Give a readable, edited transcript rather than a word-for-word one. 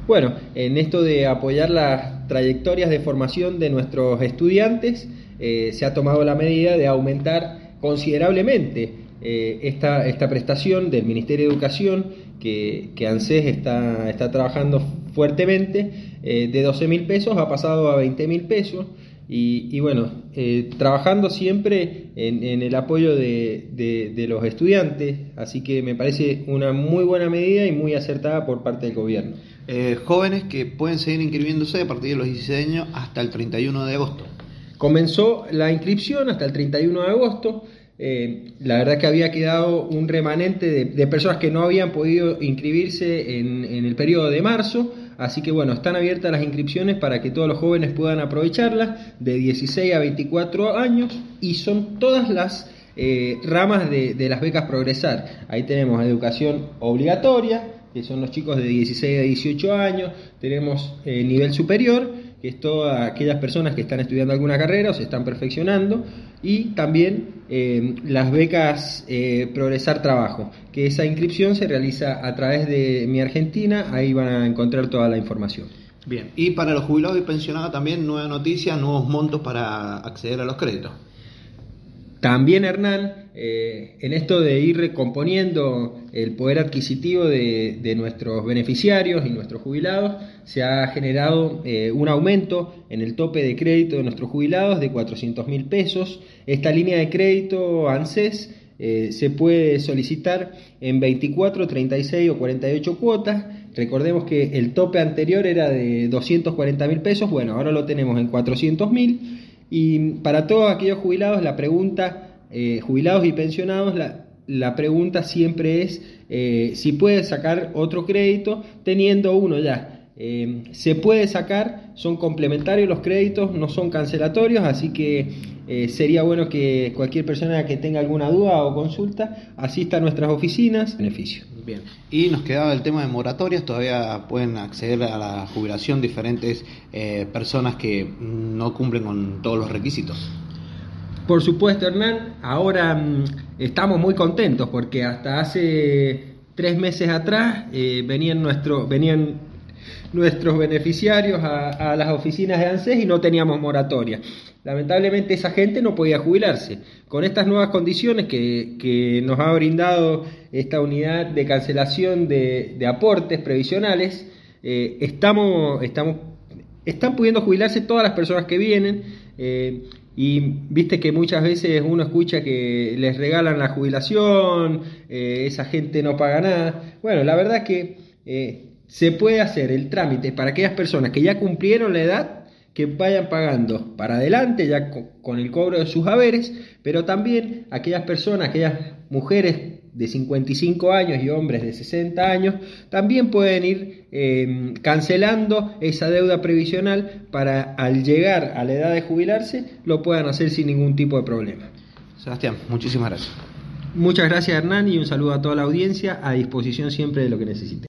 Bueno, en esto de apoyar las trayectorias de formación de nuestros estudiantes, se ha tomado la medida de aumentar considerablemente esta prestación del Ministerio de Educación que ANSES está trabajando fuertemente. De 12.000 pesos ha pasado a 20.000 pesos. Y bueno, trabajando siempre en el apoyo de los estudiantes, así que me parece una muy buena medida y muy acertada por parte del gobierno. Jóvenes que pueden seguir inscribiéndose a partir de los 16 años hasta el 31 de agosto. Comenzó la inscripción hasta el 31 de agosto. La verdad que había quedado un remanente de personas que no habían podido inscribirse en el periodo de marzo. Así que bueno, están abiertas las inscripciones para que todos los jóvenes puedan aprovecharlas de 16 a 24 años y son todas las ramas de las becas Progresar. Ahí tenemos educación obligatoria, que son los chicos de 16 a 18 años, tenemos nivel superior, que es todas aquellas personas que están estudiando alguna carrera o se están perfeccionando, y también las becas Progresar Trabajo, que esa inscripción se realiza a través de Mi Argentina. Ahí van a encontrar toda la información. Bien, y para los jubilados y pensionados también nueva noticia, nuevos montos para acceder a los créditos. También, Hernán, en esto de ir recomponiendo el poder adquisitivo de nuestros beneficiarios y nuestros jubilados, se ha generado un aumento en el tope de crédito de nuestros jubilados de 400.000 pesos. Esta línea de crédito ANSES se puede solicitar en 24, 36 o 48 cuotas. Recordemos que el tope anterior era de 240.000 pesos, bueno, ahora lo tenemos en 400.000. Y para todos aquellos jubilados, la pregunta, jubilados y pensionados, la pregunta siempre es si puede sacar otro crédito teniendo uno ya. Se puede sacar, son complementarios los créditos, no son cancelatorios, así que sería bueno que cualquier persona que tenga alguna duda o consulta asista a nuestras oficinas. Beneficio. Bien, y nos quedaba el tema de moratorias. Todavía pueden acceder a la jubilación diferentes personas que no cumplen con todos los requisitos. Por supuesto, Hernán, ahora estamos muy contentos porque hasta hace 3 meses atrás venían nuestros beneficiarios a las oficinas de ANSES y no teníamos moratoria. Lamentablemente esa gente no podía jubilarse. Con estas nuevas condiciones que nos ha brindado esta unidad de cancelación de aportes previsionales, están pudiendo jubilarse todas las personas que vienen. Y viste que muchas veces uno escucha que les regalan la jubilación, esa gente no paga nada. Bueno, la verdad que se puede hacer el trámite para aquellas personas que ya cumplieron la edad, que vayan pagando para adelante ya con el cobro de sus haberes, pero también aquellas personas, aquellas mujeres de 55 años y hombres de 60 años, también pueden ir cancelando esa deuda previsional para al llegar a la edad de jubilarse lo puedan hacer sin ningún tipo de problema. Sebastián, muchísimas gracias. Muchas gracias, Hernán, y un saludo a toda la audiencia, a disposición siempre de lo que necesite.